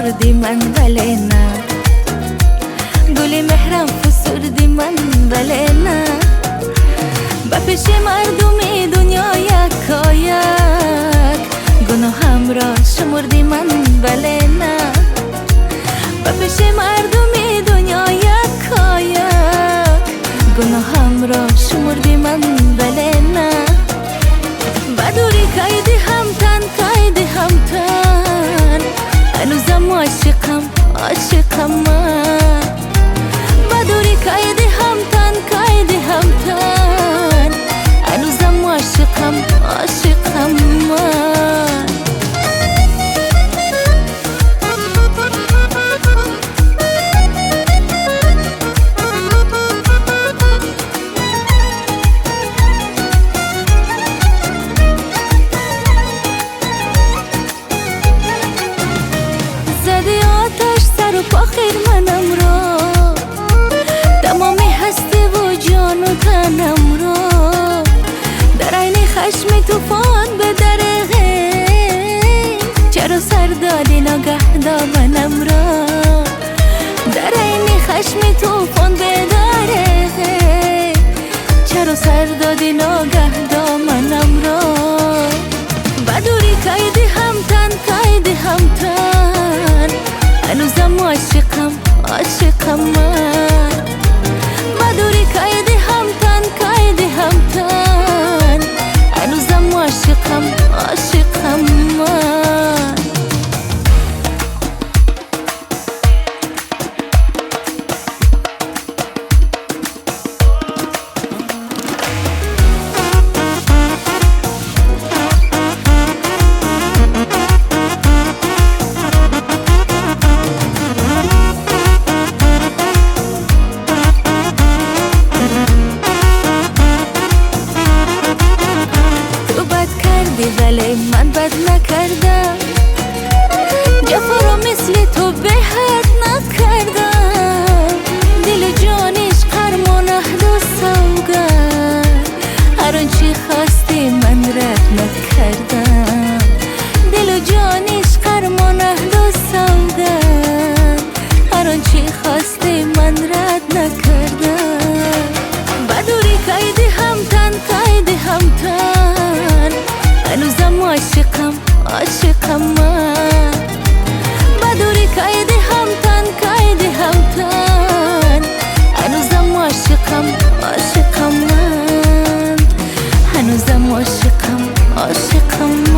شمردی من ولی نه، گل مهرم فسردی من ولی نه. با پیش مردم دنیا یکایک گناهم را شمردی من ولی نه. با پیش مردم دنیا یکایک گناهم را شمردی من ولی نه. بدوری کایدی همتن کایدی همتن، هنوزم عاشقم عاشقم من. بدوری کایدی همتن کایدی همتن، هنوزم عاشقم عاشقم من. زدی آتش سر و پا خیر منم را، تمامی هستی و جان و تنم را. در عین خشم توفان به درغه، چرا سر دادی نگه دامنم را. در عین خشم توفان به درغه، چرا سر دادی نگه دامنم را. بدوری کایدی همتن کایدی همتن، هنوزم عاشقم عاشقم من. بدوری کایدی همتن کایدی همتن، هنوزم عاشقم عاشقم من. ولی من بد نکردم، جفا را مثل تو به حد نکردم. دل جانش قرمان اهل و سوگن، هر آنچه خواستی من رد نکردم. دل جانش قرمان اهل و سوگن، هر آنچه خواستی من رد نکردم. بدوری کایدی همتن کایدی همتن، هنوزم عاشقم عاشقم من. بدوری کایدی همتن کایدی همتن، هنوزم عاشقم عاشقم من. هنوزم عاشقم عاشقم من.